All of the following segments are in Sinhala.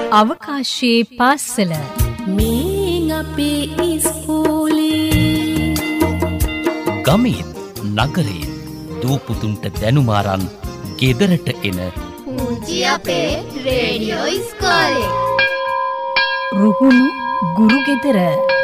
අවකාශයේ පාසල මේ අපේ ඉස්කෝලේ ගමේ නගරේ දූපුතුන්ට දැනුමාරන් ගෙදරට එන පුංචි අපේ රේඩියෝ ඉස්කෝලේ රුහුණු ගුරු ගෙදර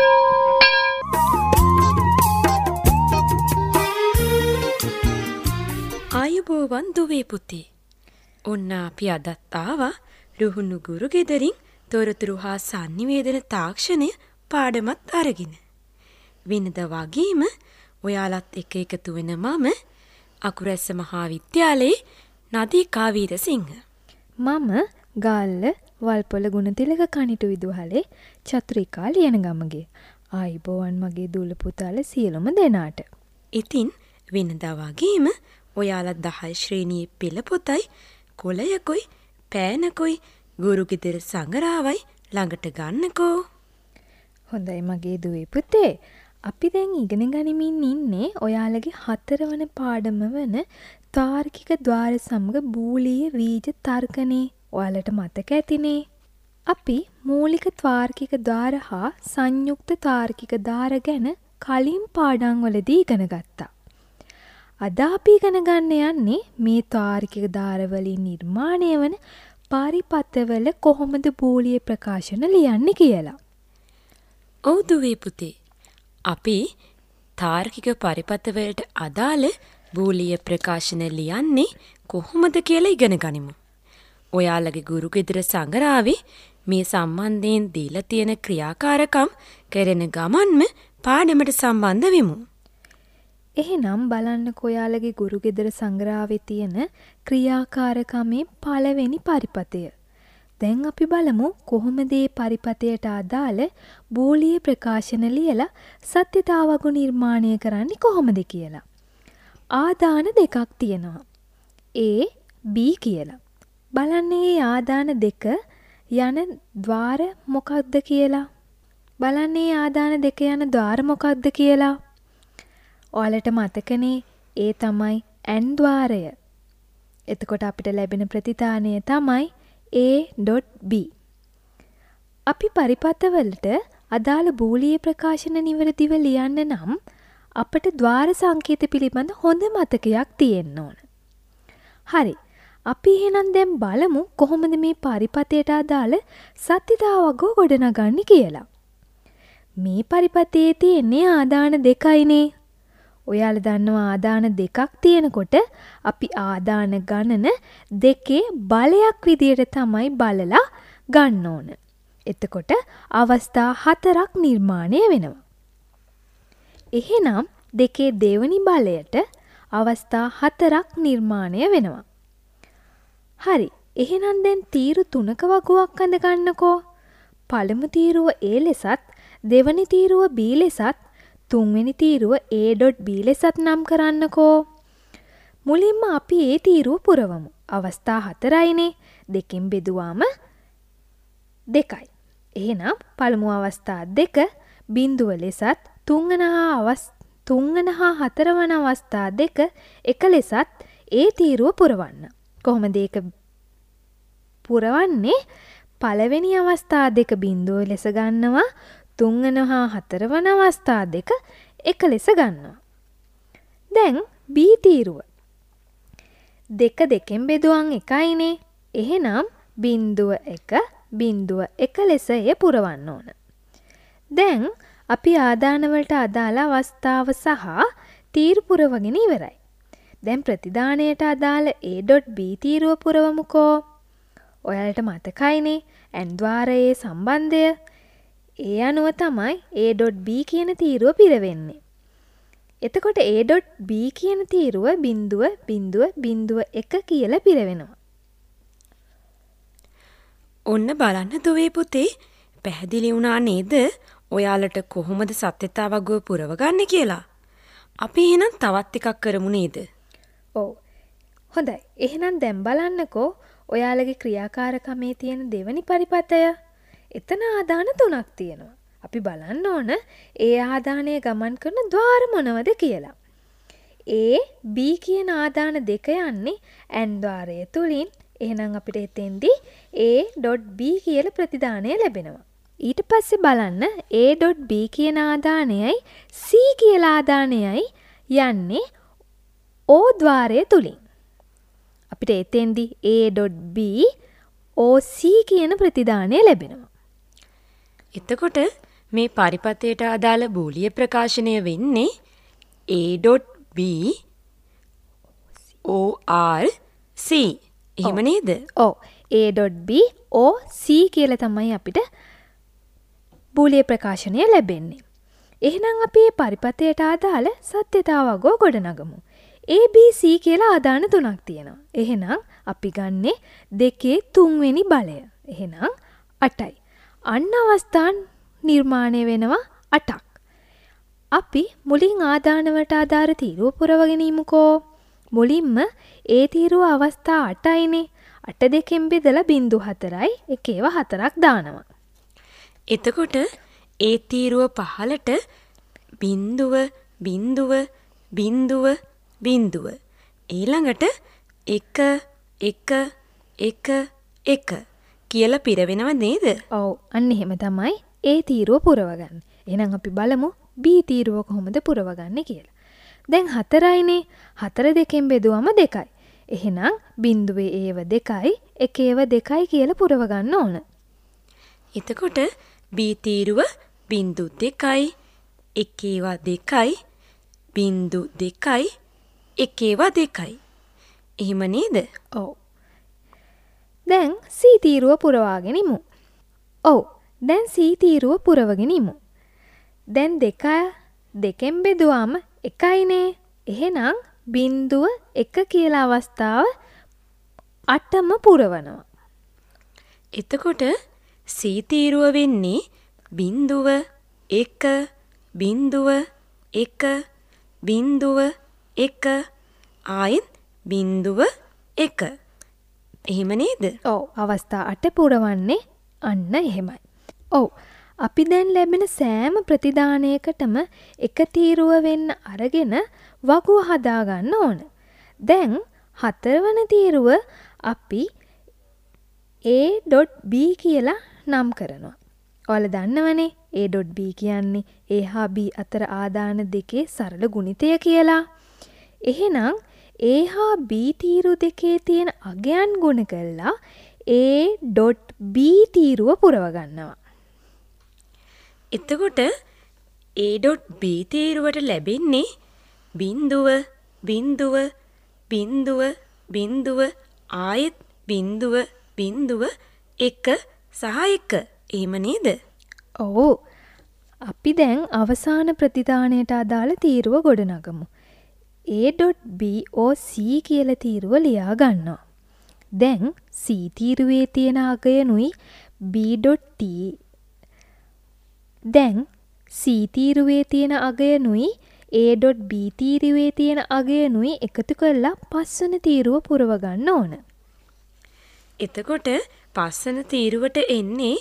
ආයුබෝවන් දුවේ පුතේ. ඔන්න අපි අදත් ආවා රුහුණු ගුරු ගෙදරින් තොරතුරු හා sannivedana තාක්ෂණය පාඩමත් අරගෙන. වෙනද වගේම ඔයාලත් එක්ක එකතු වෙන මම අකුරැස්ස මහා විද්‍යාලයේ නදීකා වීරසිංහ. මම ගාල්ල වල්පොල ගුණතිලක කනිටු විදුහලේ චතුරිකා ලියනගමගේ. ආයුබෝවන් මගේ දූල පුතාලා සියලුම දෙනාට. ඉතින් වෙනදා වගේම ඔයාලා 10 ශ්‍රේණියේ පෙළ පොතයි කොළයකුයි පෑනකුයි ගුරු ගෙදර සංගරාවයි ළඟට ගන්නකෝ. හොඳයි මගේ දුවේ පුතේ. අපි දැන් ඉගෙන ගනිමින් ඉන්නේ ඔයාලගේ 4 වන පාඩම වන තාර්කික ద్వාර සමග බූලීය බීජ තර්කනේ. ඔයාලට මතක ඇතිනේ. අපි මූලික තාර්කික ద్వාර හා සංයුක්ත තාර්කික ద్వාර ගැන කලින් පාඩම් වලදී ඉගෙන ගත්තා. අද අපි ඉගෙන ගන්න යන්නේ මේ තාර්කික ద్వාර වලින් නිර්මාණය වන පරිපථවල කොහොමද බූලිය ප්‍රකාශන ලියන්නේ කියලා. ඔව් දුවේ පුතේ. අපි තාර්කික පරිපථවලට අදාළ බූලිය ප්‍රකාශන ලියන්නේ කොහොමද කියලා ඉගෙන ගනිමු. ඔයාලගේ ගුරු ගෙදර සංගරාවේ මේ සම්බන්ධයෙන් දීලා තියෙන ක්‍රියාකාරකම් කරන ගමන්ම පාඩමට සම්බන්ධ වෙමු. එහෙනම් බලන්නකෝ ඔයාලගේ ගුරු ගෙදර සංග්‍රහයේ තියෙන ක්‍රියාකාරකමේ පළවෙනි පරිපථය. දැන් අපි බලමු කොහොමද මේ පරිපථයට අදාළ බූලිය ප්‍රකාශන ලියලා සත්‍යතාවගු නිර්මාණය කරන්නේ කොහොමද කියලා. ආදාන දෙකක් තියෙනවා. A B කියලා. බලන්න මේ ආදාන දෙක යන ద్వාර මොකක්ද කියලා. බලන්න මේ ආදාන දෙක යන ద్వාර මොකක්ද කියලා. ඔයාලට මතකනේ ඒ තමයි n ద్వාරය. එතකොට අපිට ලැබෙන ප්‍රතිතානය තමයි a.b. අපි පරිපථවලට අදාළ බූලිය ප්‍රකාශන නිවැරදිව ලියන්න නම් අපට ద్వාර සංකේත පිළිබඳ හොඳ මතකයක් තියෙන්න ඕන. හරි. අපි එහෙනම් දැන් බලමු කොහොමද මේ පරිපථයට අදාළ සත්‍යතාවගෝ ගොඩනගන්නේ කියලා. මේ පරිපථයේ තියෙන්නේ ආදාන දෙකයිනේ. ඔයාලා දන්නවා ආදාන දෙකක් තියෙනකොට අපි ආදාන ගණන දෙකේ බලයක් විදියට තමයි බලලා ගන්න ඕන. එතකොට අවස්ථා 4ක් නිර්මාණය වෙනවා. එහෙනම් දෙකේ දෙවෙනි බලයට අවස්ථා 4ක් නිර්මාණය වෙනවා. හරි. එහෙනම් දැන් තීරු 3ක වගුවක් අඳ ගන්නකෝ. පළමු තීරුව A ලෙසත්, දෙවෙනි තීරුව B ලෙසත්, තුන්වෙනි තීරුව A.B ලෙසත් නම් කරන්නකෝ. මුලින්ම අපි ඒ තීරුව පුරවමු. අවස්ථා 4යිනේ. දෙකෙන් බෙදුවාම 2යි. එහෙනම් පළමු අවස්ථා 2 බිඳුව ලෙසත්, තුන්වන හා හතරවන අවස්ථා 2 එක ලෙසත් ඒ තීරුව පුරවන්න. කොහොමද ඒක පුරවන්නේ? පළවෙනි අවස්ථා 2 බිඳුව ලෙස ගන්නවා. තුන්වන හා හතරවන අවස්ථා 2 එක ලෙස ගන්නවා. දැන් B තීරුව. 2 දෙකෙන් බෙදුවම් 1යිනේ. එහෙනම් බිඳුව 1 බිඳුව 1 ලෙස එය පුරවන්න ඕන. දැන් අපි ආදාන වලට අදාළ අවස්ථාව සහ තීරු පුරවගෙන ඉවරයි. දැන් ප්‍රතිදානයට අදාළ A.B තීරුව පුරවමුකෝ. ඔයාලට මතකයිනේ n ద్వාරයේ සම්බන්ධය. ඒ අනුව තමයි A.B කියන තීරුව පිරවෙන්නේ. එතකොට A.B කියන තීරුව බිඳුව බිඳුව බිඳුව 1 කියලා පිරවෙනවා. ඔන්න බලන්න දුවේ පුතේ, පැහැදිලි වුණා නේද? ඔයාලට කොහොමද සත්‍යතාවගුව පුරවගන්නේ කියලා. අපි එහෙනම් තවත් එකක් කරමු නේද? ඔව්. හොඳයි. එහෙනම් දැන් බලන්නකෝ ඔයාලගේ ක්‍රියාකාරකමේ තියෙන දෙවෙනි පරිපථය. එතන ආදාන 3ක් තියෙනවා. අපි බලන්න ඕන ඒ ආදානය ගමන් කරන ద్వාර මොනවද කියලා. A, B කියන ආදාන දෙක යන්නේ n ద్వාරය තුලින් එහෙනම් අපිට එතෙන්දී A.B කියලා ප්‍රතිදානය ලැබෙනවා. ඊට පස්සේ බලන්න A.B කියන ආදානයයි C කියලා ආදානයයි යන්නේ O ద్వාරය තුලින්. අපිට එතෙන්දී A.B OC කියන ප්‍රතිදානය ලැබෙනවා. එතකොට මේ පරිපතයට අදාළ බූලිය ප්‍රකාශනය වෙන්නේ A.B OR C. එහෙම නේද? ඔව්. A.B OC කියලා තමයි අපිට බූලිය ප්‍රකාශනය ලැබෙන්නේ. එහෙනම් අපි මේ පරිපතයට අදාළ සත්‍යතාවගෝ ගොඩනගමු. ABC කියලා ආදාන තුනක් තියෙනවා. එහෙනම් අපි ගන්නෙ 2/3 වෙනි බලය. එහෙනම් 8යි. අන්න අවස්ථාන් නිර්මාණය වෙනවා 8ක්. අපි මුලින් ආදානවට ආධාර තීරුව පුරවගෙන ඉමුකෝ. මුලින්ම ඒ තීරුව අවස්ථා 8යිනේ. 8 දෙකෙන් බෙදලා 0.4යි 1/4ක් දානවා. එතකොට ඒ තීරුව පහලට 0.0.0.0 ඊළඟට 1 කියලා පිරවෙනව නේද? ඔව් අන්න එහෙම තමයි ඒ තීරුව පුරවගන්නේ. එහෙනම් අපි බලමු B තීරුව කොහොමද පුරවගන්නේ කියලා. දැන් 4යිනේ. 4 දෙකෙන් බෙදුවම 2යි. එහෙනම් 0.2යි 1/2යි කියලා පුරවගන්න ඕන. එතකොට B තීරුව 0.2යි 1/2යි 0.2යි 1/2යි. එහෙම නේද? ඔව්. දැන් C තීරුව පුරවාගෙන ඉමු. ඔව්. දැන් C තීරුව පුරවගෙන ඉමු. දැන් 2 බෙදුවාම 1යිනේ. එහෙනම් 0.1 කියලා අවස්ථාව 8ම පුරවනවා. එතකොට C තීරුව වෙන්නේ 0.1 ආයෙත් 0.1. එහෙම නේද? ඔව්. අවස්ථා 8 පුරවන්නේ අන්න එහෙමයි. ඔව්. අපි දැන් ලැබෙන සෑම ප්‍රතිදානයකටම එක තීරුව වෙන්න අරගෙන වගුව හදාගන්න ඕන. දැන් 4 වන තීරුව අපි A.B කියලා නම් කරනවා. ඔයාලා දන්නවනේ A.B කියන්නේ A හා B අතර ආදාන දෙකේ සරල ගුණිතය කියලා. එහෙනම් A හා B තීරු දෙකේ තියෙන අගයන් ගුණ කරලා A.B තීරුව පුරව ගන්නවා. එතකොට A.B තීරුවට ලැබෙන්නේ 0.0.0 ආයෙත් 0.1 සහ 1. එහෙම නේද? ඔව්. අපි දැන් අවසාන ප්‍රතිදානයට අදාළ තීරුව ගොඩනගමු. A.B OC කියලා තීරුව ලියා ගන්නවා. දැන් C තීරුවේ තියෙන අගයනුයි B.T දැන් C තීරුවේ තියෙන අගයනුයි A.B තීරුවේ තියෙන අගයනුයි එකතු කරලා පස්වන තීරුව පුරව ගන්න ඕන. එතකොට පස්වන තීරුවට එන්නේ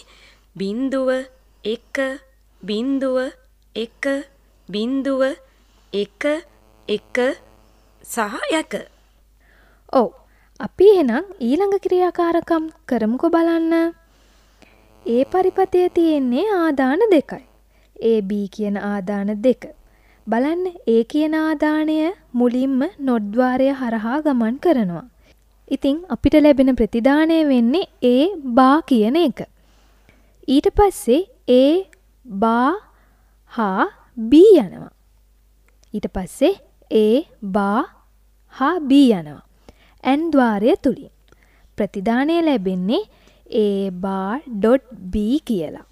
0.1 සහ 1. ඔව්. අපි එහෙනම් ඊළඟ ක්‍රියාකාරකම් කරමුකෝ බලන්න. A පරිපතයේ තියෙන්නේ ආදාන 2යි. AB කියන ආදාන 2. බලන්න A කියන ආදානය මුලින්ම නොඩ්ද්වාරය හරහා ගමන් කරනවා. ඉතින් අපිට ලැබෙන ප්‍රතිදානය වෙන්නේ A බා කියන එක. ඊට පස්සේ A බා හා B යනවා. ඊට පස්සේ A බා හා B යනවා. N ద్వාරය තුලින්. ප්‍රතිදානය ලැබෙන්නේ A.B කියලා.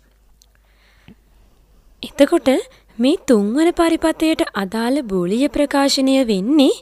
එතකොට මේ තුන්වන පරිපතයට අදාළ බූලිය ප්‍රකාශනය වෙන්නේ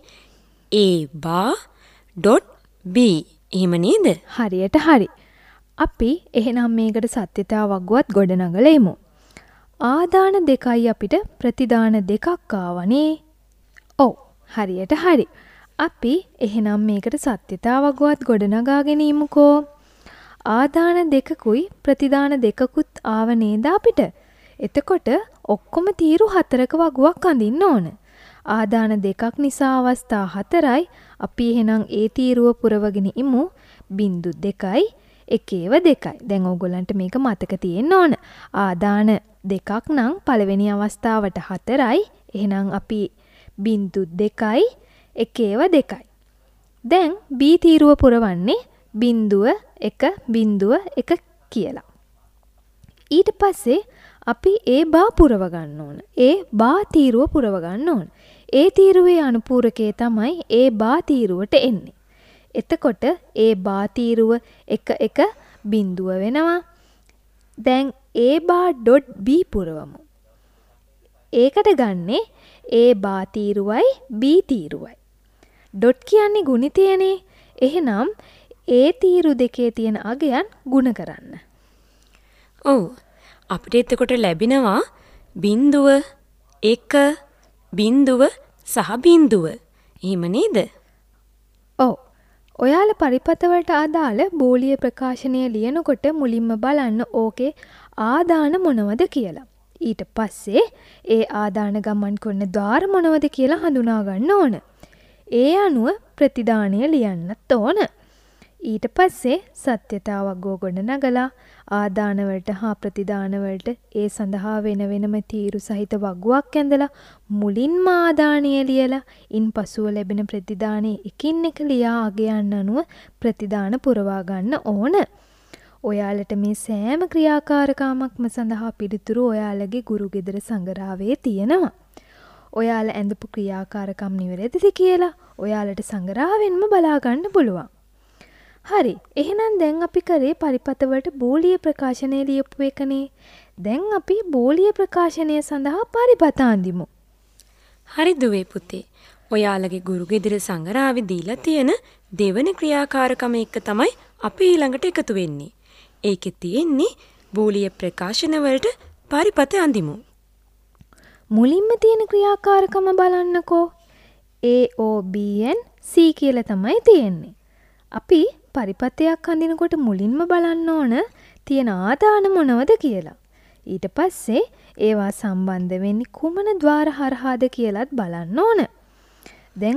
A.B. එහෙම නේද? හරියට හරි. අපි එහෙනම් මේකට සත්‍යතාවක් වුවත් ගොඩනගලා ඉමු. ආදාන 2යි අපිට ප්‍රතිදාන 2ක් ආවනේ. ඔව් හරියට හරි. අපි එහෙනම් මේකට සත්‍යතාවක් වුවත් ගොඩනගාගෙන ඉමුකෝ. ආදාන 2කුයි ප්‍රතිදාන 2කුත් ආව නේද අපිට? එතකොට ඔක්කොම තීරු 4ක වගුවක් අඳින්න ඕන. ආදාන දෙකක් නිසා අවස්ථා 4යි. අපි එහෙනම් ඒ තීරුව පුරවගෙන ඉමු. 0.2යි 1.2යි. දැන් ඕගොල්ලන්ට මේක මතක තියෙන්න ඕන. ආදාන දෙකක් නම් පළවෙනි අවස්ථාවට 4යි. එහෙනම් අපි 0.2යි 1.2යි. දැන් B තීරුව පුරවන්නේ 0.1 කියලා. ඊට පස්සේ අපි ඒ බා පුරව ගන්න ඕන. ඒ බා තීරුව පුරව ගන්න ඕන. ඒ තීරුවේ අනුපූරකය තමයි ඒ බා තීරුවට එන්නේ. එතකොට ඒ බා තීරුව 1 බිඳුව වෙනවා. දැන් ඒ බා ඩොට් B පුරවමු. ඒකට ගන්නේ ඒ බා තීරුවයි B තීරුවයි. ඩොට් කියන්නේ ගුණිතයනේ. එහෙනම් ඒ තීරු දෙකේ තියෙන අගයන් ගුණ කරන්න. ඔව්. අපිට එතකොට ලැබෙනවා 0, 1, 0 සහ 0. එහෙම නේද? ඔව්. ඔයාලා පරිපතවලට අදාළ බෝලීය ප්‍රකාශනය ලියනකොට මුලින්ම බලන්න ඕකේ ආදාන මොනවද කියලා. ඊට පස්සේ ඒ ආදාන ගමන් කරන ద్వාර මොනවද කියලා හඳුනා ගන්න ඕන. ඒ අනුව ප්‍රතිදානය ලියන්නත් ඕන. ඊට පස්සේ සත්‍යතාවක් ගොඩනගලා ආදානවලට හා ප්‍රතිදානවලට ඒ සඳහා වෙන වෙනම තීරු සහිත වගුවක් ඇඳලා මුලින්ම ආදානය ලියලා ඉන් පසුව ලැබෙන ප්‍රතිදානයේ එකින් එක ලියා අගයන් අනුව ප්‍රතිදාන පුරවා ගන්න ඕන. ඔයාලට මේ සෑම ක්‍රියාකාරකමක්ම සඳහා පිළිතුරු ඔයාලගේ ගුරු ගෙදර සංගරාවේ තියෙනවා. ඔයාලා ඇඳපු ක්‍රියාකාරකම් නිවැරදිද කියලා ඔයාලට සංගරාවෙන්ම බලා ගන්න පුළුවන්. හරි. එහෙනම් දැන් අපි කරේ පරිපතවලට බෝලීය ප්‍රකාශනය ලියපු එකනේ. දැන් අපි බෝලීය ප්‍රකාශනය සඳහා පරිපත අඳිමු. හරි දුවේ පුතේ. ඔයාලගේ ගුරු ගෙදර සංගරාවේ දීලා තියෙන දෙවන ක්‍රියාකාරකම එක තමයි අපි ඊළඟට එකතු වෙන්නේ. ඒකේ තියෙන්නේ බෝලීය ප්‍රකාශන වලට පරිපත අඳිමු. මුලින්ම තියෙන ක්‍රියාකාරකම බලන්නකෝ. AOBN C කියලා තමයි තියෙන්නේ. අපි පරිපතයක් අඳිනකොට මුලින්ම බලන්න ඕන තියෙන ආදාන මොනවද කියලා. ඊට පස්සේ ඒවා සම්බන්ධ වෙන්නේ කුමන ద్వාර හරහාද කියලාත් බලන්න ඕන. දැන්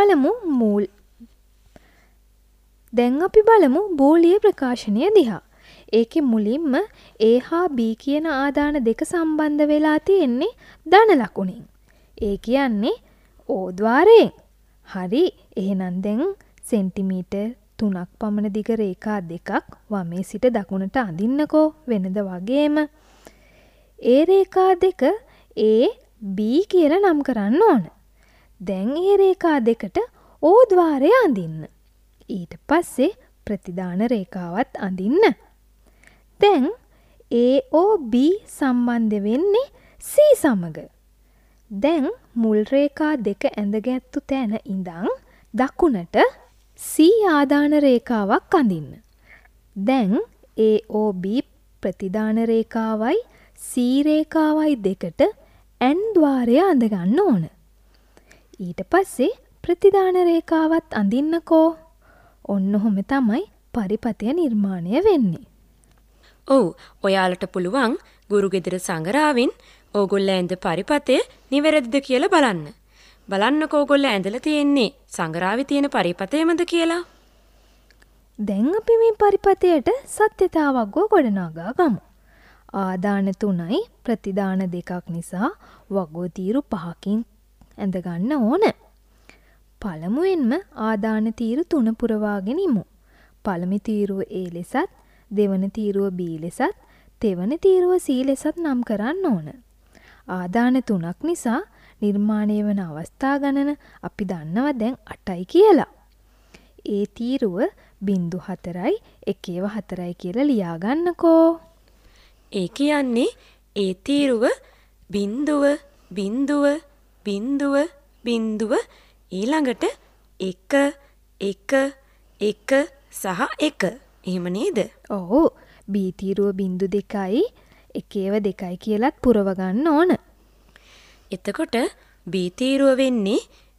අපි බලමු බෝලීය ප්‍රකාශනය දිහා. ඒකේ මුලින්ම A හා B කියන ආදාන දෙක සම්බන්ධ වෙලා තියෙන්නේ ධන ලකුණෙන්. ඒ කියන්නේ O ద్వාරයෙන්. හරි. එහෙනම් දැන් සෙන්ටිමීටර් 3ක් පමණ දිග රේඛා දෙකක් වමේ සිට දකුණට අඳින්නකෝ වෙනද වගේම. ඒ රේඛා දෙක A B කියලා නම් කරන්න ඕන. දැන් ඒ රේඛා දෙකට O ద్వාරය අඳින්න. ඊට පස්සේ ප්‍රතිදාන රේඛාවත් අඳින්න. දැන් AOB සම්බන්ධ වෙන්නේ C සමග. දැන් මුල් රේඛා දෙක ඇඳගත්තු තැන ඉඳන් දකුණට C ආදාන රේඛාවක් අඳින්න. දැන් AOB ප්‍රතිදාන රේඛාවයි C රේඛාවයි දෙකට N ద్వාරය අඳ ගන්න ඕන. ඊට පස්සේ ප්‍රතිදාන රේඛාවත් අඳින්නකෝ. ඔන්න ඔහොම තමයි පරිපතය නිර්මාණය වෙන්නේ. ඔව්. ඔයාලට පුළුවන් ගුරු ගෙදර සංගරාවෙන් ඕගොල්ලෝ ඇඳ පරිපතය නිවැරදිද කියලා බලන්න. බලන්නකෝ ඕගොල්ලෝ ඇඳලා තියෙන්නේ සංගරාවේ තියෙන පරිපතයමද කියලා. දැන් අපි මේ පරිපතයට සත්‍යතාවක් ගොඩනගා ගමු. ආදාන 3යි ප්‍රතිදාන 2ක් නිසා වගෝ තීරු 5කින් ඇඳ ගන්න ඕන. පළමුවෙන්ම ආදාන තීරු 3 පුරවාගෙන ඉමු. පළමු තීරුව A ලෙසත්, දෙවන තීරුව B ලෙසත්, තෙවන තීරුව C ලෙසත් නම් කරන්න ඕන. ආදාන 3ක් නිසා නිර්මාණය වන අවස්ථා ගණන අපි දන්නවා දැන් 8යි කියලා. ඒ තීරුව 0.4යි 1.4යි කියලා ලියා ගන්නකෝ. ඒ කියන්නේ ඒ තීරුව 0.0.0 ඊළඟට 1 1 1 සහ 1. එහෙම නේද? ඔව්. B තීරුව 0.2යි 1.2යි කියලාත් පුරව ගන්න ඕන. එතකොට B තීරුව වෙන්නේ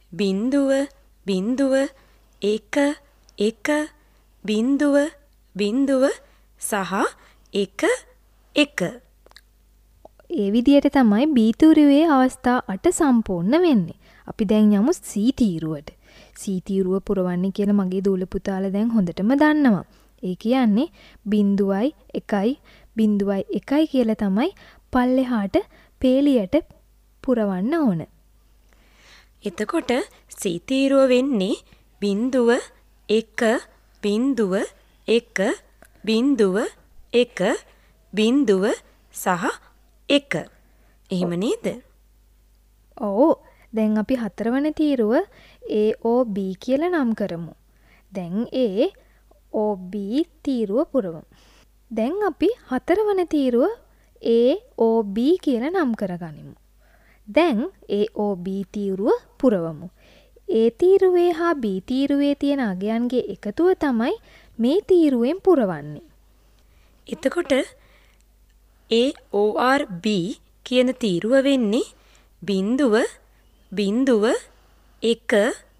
0.1 1 0.0 සහ 1 1. ඒ විදිහට තමයි B තීරුවේ අවස්ථා 8 සම්පූර්ණ වෙන්නේ. අපි දැන් යමු C තීරුවට. C තීරුව පුරවන්නේ කියලා මගේ දූල පුතාලා දැන් හොඳටම දන්නවා. ඒ කියන්නේ 0.1 කියලා තමයි පල්ලෙහාට පේලියට පුරවන්න ඕන. එතකොට C තීරුව වෙන්නේ 0.1 0.1 0.1 0 සහ 1. එහෙම නේද? ඔව්. දැන් අපි හතරවන තීරුව AOB කියලා නම් කරමු. දැන් AOB තීරුව පුරවමු. දැන් අපි හතරවන තීරුව AOB කියලා නම් කරගනිමු. දැන් AOB තීරුව පුරවමු. A තීරුවේ හා B තීරුවේ තියෙන අගයන්ගේ එකතුව තමයි මේ තීරුවෙන් පුරවන්නේ. එතකොට AORB කියන තීරුව වෙන්නේ 0.1 1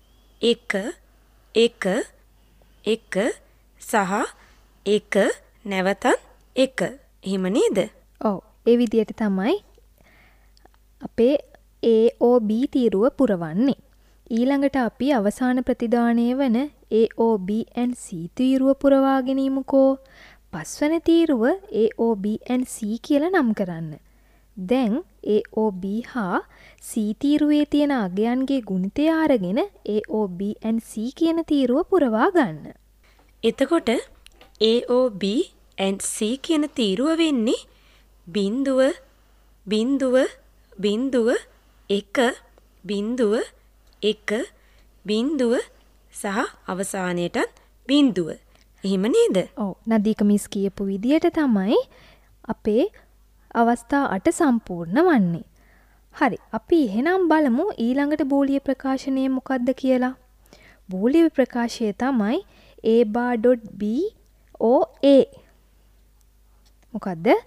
1 1 සහ 1 නැවතත් 1. එහෙම නේද? ඔව්. ඒ විදිහට තමයි අපේ AOB තීරුව පුරවන්නේ. ඊළඟට අපි අවසාන ප්‍රතිදානය වන AOB and C තීරුව පුරවා ගැනීමකෝ. පස්වන තීරුව AOB and C කියලා නම් කරන්න. දැන් AOB හා C තීරුවේ තියෙන අගයන්ගේ ගුණිතය අරගෙන AOB and C කියන තීරුව පුරවා ගන්න. එතකොට AOB and C කියන තීරුව වෙන්නේ 0.1 0 සහ අවසානයටත් 0. එහෙම නේද? ඔව්. නදීක මිස් කියපු විදියට තමයි අපේ අවස්ථා 8 සම්පූර්ණ වන්නේ. හරි. අපි එහෙනම් බලමු ඊළඟට බූලිය ප්‍රකාශනය මොකක්ද කියලා. බූලිය ප්‍රකාශය තමයි a_.b_o_a. මොකද්ද?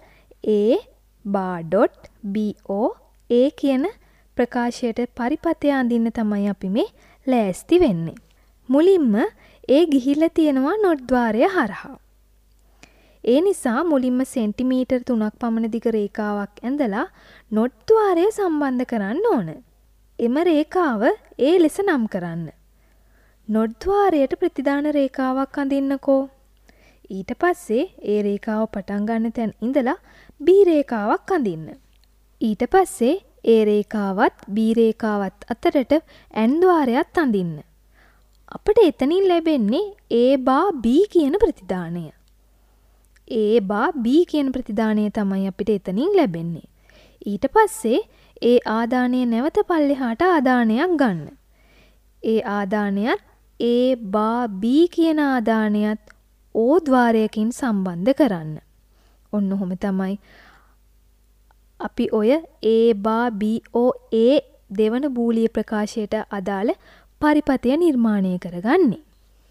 a_.b_o_a කියන ප්‍රකාශයට පරිපතය අඳින්න තමයි අපි මේ ලෑස්ති වෙන්නේ. මුලින්ම ඒ ගිහිල්ලා තියෙනවා නොට්ද්වාරය හරහා. ඒ නිසා මුලින්ම සෙන්ටිමීටර් 3ක් පමණ දිග රේඛාවක් ඇඳලා නොට්ද්වාරය සම්බන්ධ කරන්න ඕන. එම රේඛාව ඒ ලෙස නම් කරන්න. නොට්ද්වාරයට ප්‍රතිදාන රේඛාවක් අඳින්නකෝ. ඊට පස්සේ ඒ රේඛාව පටන් ගන්න තැන ඉඳලා B රේඛාවක් අඳින්න. ඊට පස්සේ ඒ රේඛාවත් B රේඛාවත් අතරට N ద్వාරයක් අඳින්න. අපිට එතනින් ලැබෙන්නේ A/B කියන ප්‍රතිදානය. A/B කියන ප්‍රතිදානය තමයි අපිට එතනින් ලැබෙන්නේ. ඊට පස්සේ ඒ ආදානය නැවත පල්ලෙහාට ආදානයක් ගන්න. ඒ ආදානයත් A/B කියන ආදානයත් O ద్వාරයකින් සම්බන්ධ කරන්න. ඔන්න ඔහොම තමයි අපි ඔය A/B_O_A දෙවන බූලිය ප්‍රකාශයට අදාළ පරිපතය නිර්මාණය කරගන්නේ.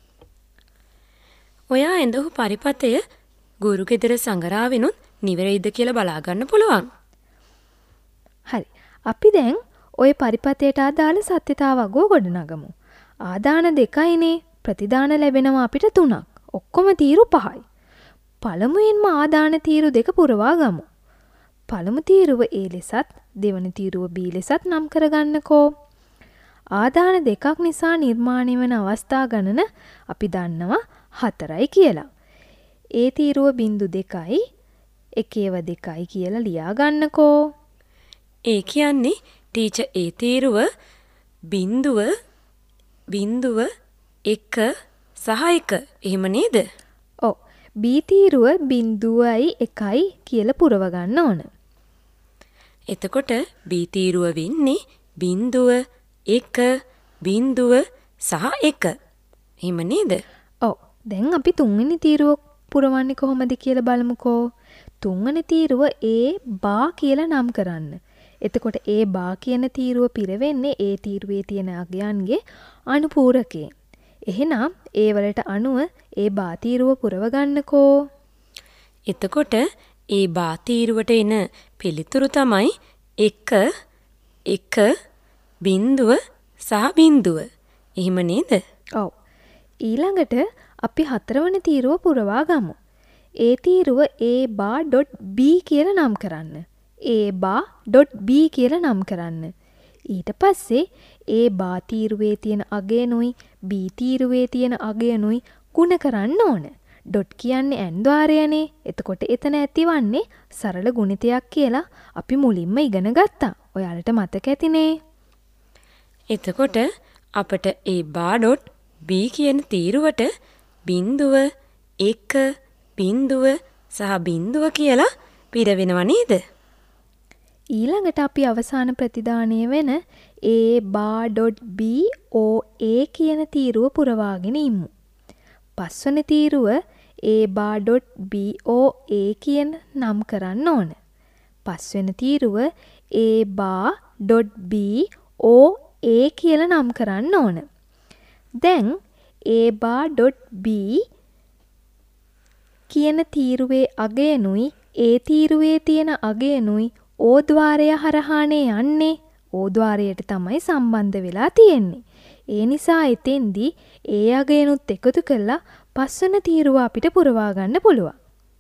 ඔයා ඇඳහු පරිපතය ගුරු ගෙදර සංගරාවෙනුත් නිවැරදිද කියලා බලා ගන්න පුළුවන්. හරි. අපි දැන් ওই පරිපතයට අදාළ සත්‍යතාවගෝ ගොඩනගමු. ආදාන 2යිනේ. ප්‍රතිදාන ලැබෙනවා අපිට 3ක්. ඔක්කොම තීරු 5යි. පළමුවෙන්ම ආදාන තීරු 2 පුරවා ගමු. පළමු තීරුව A ලෙසත් දෙවන තීරුව B ලෙසත් නම් කරගන්නකෝ. ආදාන 2ක් නිසා නිර්මාණය වන අවස්ථා ගණන අපි දන්නවා 4යි කියලා. ඒ තීරුව 0.2යි 1/2යි කියලා ලියා ගන්නකෝ. ඒ කියන්නේ ටීචර් ඒ තීරුව 0 1 සහ 1. එහෙම නේද? ඔව්. B තීරුව 0.1යි කියලා පුරව ගන්න ඕන. එතකොට B තීරුව වෙන්නේ 0 1 0 සහ 1. එහෙම නේද? ඔව්. දැන් අපි තුන්වෙනි තීරුව පුරවන්නේ කොහොමද කියලා බලමුකෝ. තුන්වෙනි තීරුව A/ කියලා නම් කරන්න. එතකොට A/ කියන තීරුව පිරවෙන්නේ ඒ තීරුවේ තියෙන අගයන්ගේ අනුපූරකයෙන්. එහෙනම් ඒ වලට අනුව A/ තීරුව පුරව ගන්නකෝ. එතකොට A/ තීරුවට එන පිළිතුරු තමයි 1 1 0 සහ 0. එහෙම නේද? ඔව්. ඊළඟට අපි හතරවන තීරුව පුරවා ගමු. ඒ තීරුව A/.B කියලා නම් කරන්න. A/.B කියලා නම් කරන්න. ඊට පස්සේ A බා තීරුවේ තියෙන අගයනුයි B තීරුවේ තියෙන අගයනුයි ගුණ කරන්න ඕන. ඩොට් කියන්නේ n ద్వාරයනේ. එතකොට එතන ඇතිවන්නේ සරල ගුණිතයක් කියලා අපි මුලින්ම ඉගෙන ගත්තා. ඔයාලට මතක ඇතිනේ. එතකොට අපට A බා ඩොට් B කියන තීරුවට බිංදුව, 1, බිංදුව සහ බිංදුව කියලා පිරවෙනව නේද? ඊළඟට අපි අවසාන ප්‍රතිදානය වෙන A bar dot B O A කියන තීරුව පුරවාගෙන ඉමු. පස්වන තීරුව A bar dot B O A කියන නම් කරන්න ඕන. පස්වෙන තීරුව A bar dot B O A කියලා නම් කරන්න ඕන. දැන් A බා ඩොට් B කියන තීරුවේ අගයනුයි A තීරුවේ තියෙන අගයනුයි O ద్వාරය හරහානේ යන්නේ. O ద్వාරයට තමයි සම්බන්ධ වෙලා තියෙන්නේ. ඒ නිසා එතෙන්දී A අගයනුත් එකතු කරලා පස්වන තීරුව අපිට පුරවා ගන්න පුළුවන්.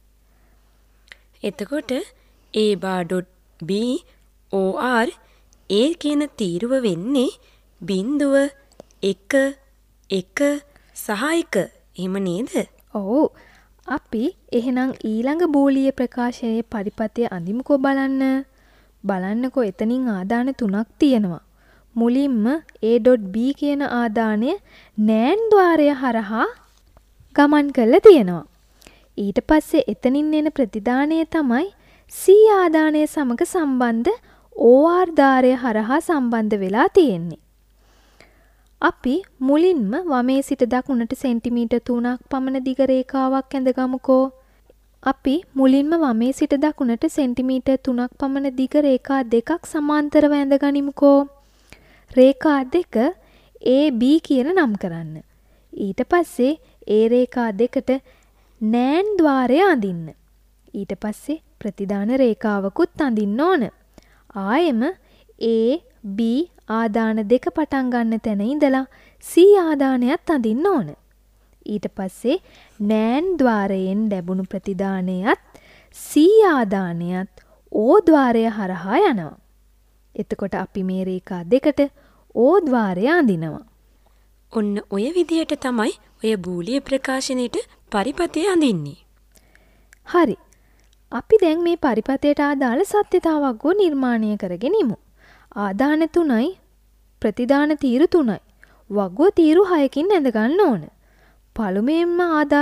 එතකොට A bar dot B OR A කියන තීරුව වෙන්නේ බිංදුව, 1, 1 සහ 1. එහෙම නේද? ඔව්. අපි එහෙනම් ඊළඟ බූලිය ප්‍රකාශනයේ පරිපතය අඳිමුකෝ බලන්න. බලන්නකෝ එතනින් ආදාන 3ක් තියෙනවා. මුලින්ම A.B කියන ආදානය නෑන් ద్వාරය හරහා ගමන් කරලා තියෙනවා. ඊට පස්සේ එතනින් එන ප්‍රතිදානය තමයි C ආදානය සමග සම්බන්ධ OR ධාරය හරහා සම්බන්ධ වෙලා තියෙන්නේ. අපි මුලින්ම වමේ සිට දකුණට සෙන්ටිමීටර් 3ක් පමණ දිග රේඛාවක් ඇඳගමුකෝ. අපි මුලින්ම වමේ සිට දකුණට සෙන්ටිමීටර් 3ක් පමණ දිග රේඛා දෙකක් සමාන්තරව ඇඳගනිමුකෝ. රේඛා දෙක AB කියලා නම් කරන්න. ඊට පස්සේ ඒ රේඛා දෙකට නෑන් ద్వාරය අඳින්න. ඊට පස්සේ ප්‍රතිදාන රේඛාවකුත් අඳින්න ඕන. ආයෙම A B ආදාන දෙක පටන් ගන්න තැන ඉඳලා C ආදානයත් අඳින්න ඕන. ඊට පස්සේ නෑන් ద్వාරයෙන් ලැබුණු ප්‍රතිදානයත් C ආදානයත් O ద్వාරය හරහා යනවා. එතකොට අපි මේ රේඛා දෙකට O ద్వාරය අඳිනවා. ඔන්න ඔය විදිහට තමයි ඔය බූලිය ප්‍රකාශනයට පරිපතය අඳින්නේ. හරි. අපි දැන් මේ පරිපතයට අදාළ සත්‍යතාවක් ගෝ නිර්මාණය කරගෙන ඉමු. ආදාන 3යි ප්‍රතිදාන තීරු 3යි. වගුව තීරු 6කින් ඇඳ ගන්න ඕන. පළමුවෙන්ම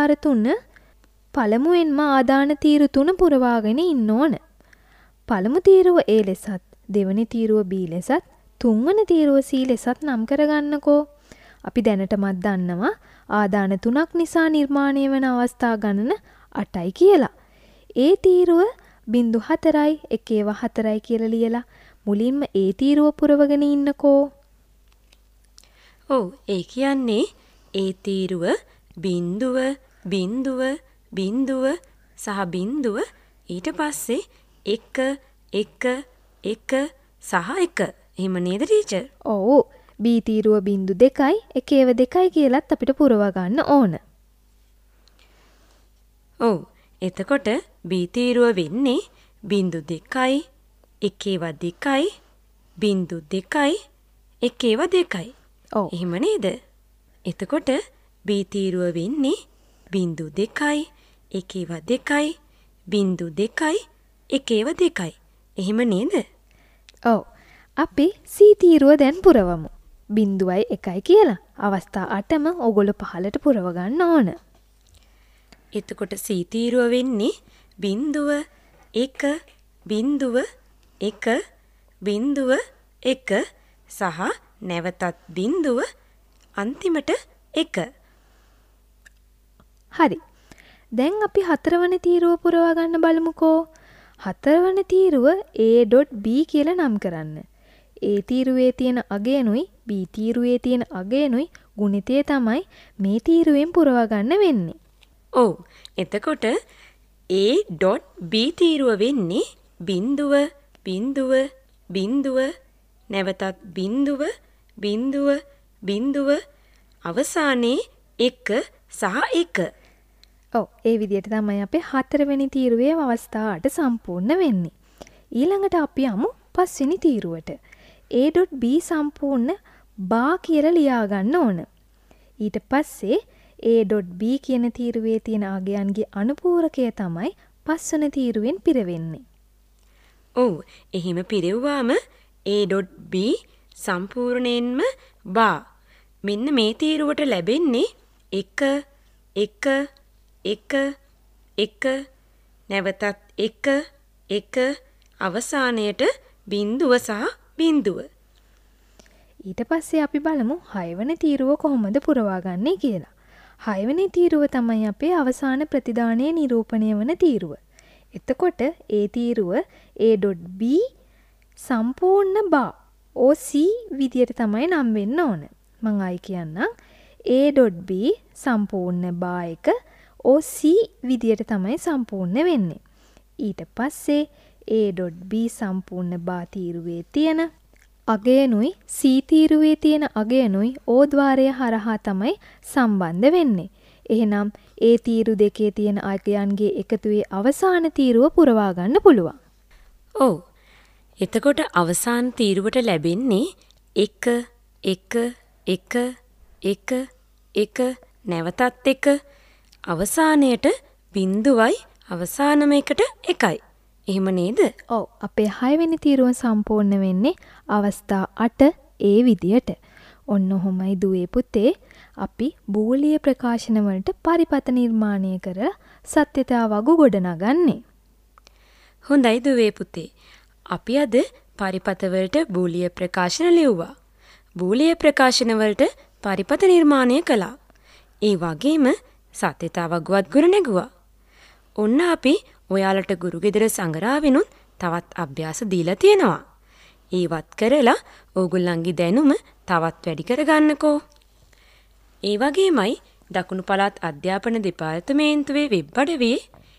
ආදාන තීරු 3 පුරවාගෙන ඉන්න ඕන. පළමු තීරුව A ලෙසත්, දෙවැනි තීරුව B ලෙසත්, තුන්වන තීරුව C ලෙසත් නම් කරගන්නකෝ. අපි දැනටමත් දන්නවා ආදාන 3ක් නිසා නිර්මාණය වන අවස්ථා ගණන 8යි කියලා. ඒ තීරුව 0.4යි 1.4යි කියලා ලියලා මුලින්ම ඒ තීරුව පුරවගෙන ඉන්නකෝ. ඔව්, ඒ කියන්නේ ඒ තීරුව බිංදුව, බිංදුව, බිංදුව සහ බිංදුව ඊට පස්සේ 1, 1, 1 සහ 1. එහෙම නේද ටීචර්? ඔව්. B තීරුව 0.2යි 1.2යි කියලත් අපිට පුරවා ගන්න ඕන. ඔව්. එතකොට B තීරුව වෙන්නේ 0.2යි 1.2යි 0.2යි 1.2යි. ඔව්. එහෙම නේද? එතකොට B තීරුව වෙන්නේ 0.2යි 1.2යි 0.2යි 1.2යි. එහෙම නේද? ඔව්. අපි C තීරුව දැන් පුරවමු. 0යි 1යි කියලා. අවස්ථා 8ම ඔගොල්ලෝ පහලට පුරව ගන්න ඕන. එතකොට C තීරුව වෙන්නේ 0, 1, 0, 1, 0, 1 සහ නැවතත් 0 අන්තිමට 1. හරි. දැන් අපි හතරවන තීරුව පුරවා ගන්න බලමුකෝ. හතරවන තීරුව A.B කියලා නම් කරන්න. A තීරුවේ තියෙන අගයනුයි B තීරුවේ තියෙන අගයනුයි ගුණිතය තමයි මේ තීරුවෙන් පුරවා ගන්න වෙන්නේ. ඔව්. එතකොට A.B තීරුව වෙන්නේ 0, 0, 0 නැවතත් 0, 0, 0 අවසානයේ 1 සහ 1. ඔව්, ඒ විදිහට තමයි අපේ හතරවෙනි තීරුවේ අවස්ථා 8 සම්පූර්ණ වෙන්නේ. ඊළඟට අපි යමු පස්වෙනි තීරුවට. A.B සම්පූර්ණ බා කියලා ලියාගන්න ඕන. ඊට පස්සේ A.B කියන තීරුවේ තියෙන අගයන්ගේ අනුපූරකය තමයි 5 වෙනි තීරුවෙන් පිරවෙන්නේ. ඔව් එහෙම පිරෙව්වාම A.B සම්පූර්ණයෙන්ම බා. මෙන්න මේ තීරුවට ලැබෙන්නේ 1 1 1 1 නැවතත් 1 1 අවසානයට බිංදුව සහ බිංදුව. ඊට පස්සේ අපි බලමු 6 වෙනි තීරුව කොහොමද පුරවාගන්නේ කියලා. 6 වෙනි තීරුව තමයි අපේ අවසාන ප්‍රතිදානයේ නිරූපණය වන තීරුව. එතකොට ඒ තීරුව A.B සම්පූර්ණ බා OC විදියට තමයි නම් වෙන්න ඕන. මම ආයි කියන්නම් A.B සම්පූර්ණ බා එක OC විදියට තමයි සම්පූර්ණ වෙන්නේ. ඊට පස්සේ A.B සම්පූර්ණ බා තීරුවේ තියෙන අගයනුයි C තීරුවේ තියෙන අගයනුයි O ద్వාරය හරහා තමයි සම්බන්ධ වෙන්නේ. එහෙනම් ඒ තීරු දෙකේ තියෙන අගයන්ගේ එකතුවේ අවසාන තීරුව පුරවා ගන්න පුළුවන්. ඔව්. එතකොට අවසාන තීරුවට ලැබෙන්නේ 1 1 1 1 1 නැවතත් 1 අවසානයට බිංදුවයි අවසානම එකට 1යි. එහෙම නේද? ඔව් අපේ 6 වෙනි තීරුව සම්පූර්ණ වෙන්නේ අවස්ථා 8 ඒ විදියට. ඔන්න ඔහොමයි දුවේ පුතේ අපි බූලිය ප්‍රකාශන වලට පරිපත නිර්මාණය කරලා සත්‍යතාව වගු ගොඩනගන්නේ. හොඳයි දුවේ පුතේ. අපි අද පරිපත වලට බූලිය ප්‍රකාශන ලිව්වා. බූලිය ප්‍රකාශන වලට පරිපත නිර්මාණය කළා. ඒ වගේම සත්‍යතාව වගුවත් ගොඩනැගුවා. ඔන්න අපි ඔයාලට ගුරු ගෙදර සංග්‍රහවෙනුත් තවත් අභ්‍යාස දීලා තියෙනවා. ඒවත් කරලා ඕගොල්ලන්ගේ දැනුම තවත් වැඩි කරගන්නකෝ. ඒ වගේමයි දකුණු පළාත් අධ්‍යාපන දෙපාර්තමේන්තුවේ වෙබ් අඩවියේ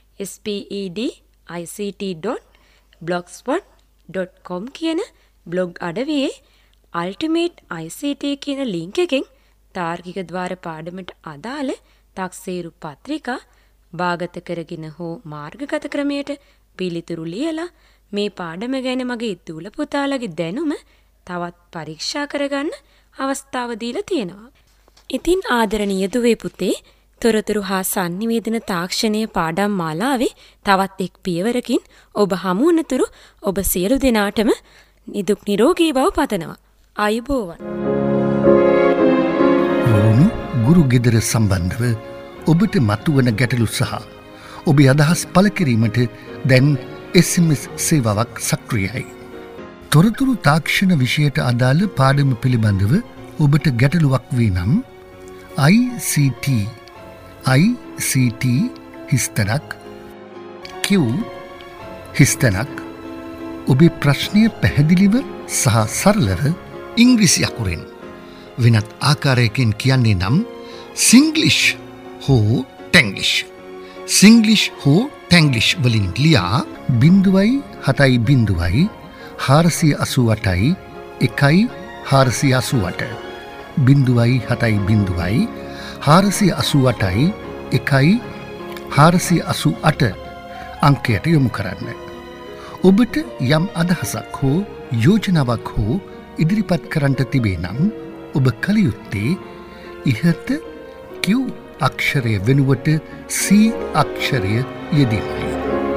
sped.ict.blogspot.com කියන බ්ලොග් අඩවියේ Ultimate ICT කියන ලින්ක් එකෙන් තාර්කික ద్వාර පාඩමට අදාළ තක්සේරු පත්‍රිකා භාගත කරගෙන හෝ මාර්ගගත ක්‍රමයට පිළිතුරු ලියලා මේ පාඩම ගැන මගේ දූල පුතාලගේ දැනුම තවත් පරීක්ෂා කරගන්න අවස්ථාව දීලා තියෙනවා. ඉතින් ආදරණීය දුවේ පුතේ තොරතුරු හා sannivedana තාක්ෂණීය පාඩම් මාලාවේ තවත් එක් පියවරකින් ඔබ හමු වනතුරු ඔබ සියලු දෙනාටම නිදුක් නිරෝගී බව පතනවා. ආයුබෝවන්. රුහුණු ගුරු ගෙදර සම්බන්ධව ඔබට මතුවන ගැටලු සහ ඔබේ අදහස් පළ කිරීමට දැන් SMS සේවාවක් සක්‍රියයි. තොරතුරු තාක්ෂණ විෂයට අදාළ පාඩම පිළිබඳව ඔබට ගැටලුවක් වී නම් ICT හිස්තනක් Q හිස්තනක් ඔබේ ප්‍රශ්නය පැහැදිලිව සහ සරලව ඉංග්‍රීසි අකුරෙන් වෙනත් ආකාරයකින් කියන්නේ නම් සිංග්ලිෂ් හෝ ටැංග්ලිෂ් සිංග්ලිෂ් හෝ ටැංග්ලිෂ් වලින් ලියා 0.7 488 1 488 488 488 අංකයට යොමු කරන්න. ඔබට යම් අදහසක් හෝ යෝජනාවක් හෝ ඉදිරිපත් කරන්නට තිබේ නම් ඔබ කළ යුත්තේ ඉහත Q අක්ෂරය වෙනුවට C අක්ෂරය යෙදීමයි.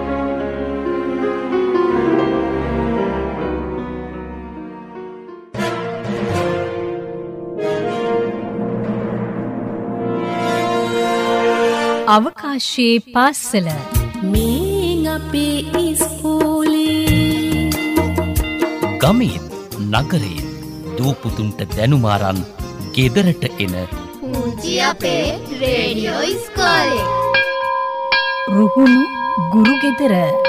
අවකාශයේ පාසල මේ අපේ ඉස්කෝලේ ගමෙන් නගරයෙන් දූපුතුන්ට දැනුමාරන් ගෙදරට එන පුංචි අපේ රේඩියෝ ඉස්කෝලේ රුහුණු ගුරු ගෙදර